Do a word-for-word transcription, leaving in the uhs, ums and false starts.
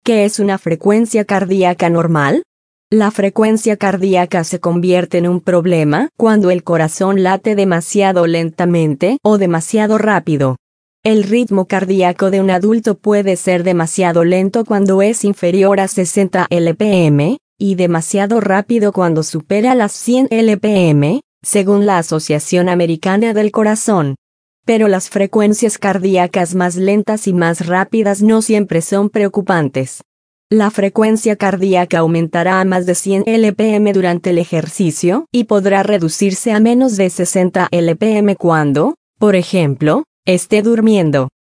¿Qué es una frecuencia cardíaca normal? La frecuencia cardíaca se convierte en un problema cuando el corazón late demasiado lentamente o demasiado rápido. El ritmo cardíaco de un adulto puede ser demasiado lento cuando es inferior a sesenta R P M, y demasiado rápido cuando supera las cien R P M, según la Asociación Americana del Corazón. Pero las frecuencias cardíacas más lentas y más rápidas no siempre son preocupantes. La frecuencia cardíaca aumentará a más de cien R P M durante el ejercicio y podrá reducirse a menos de sesenta R P M cuando, por ejemplo, esté durmiendo.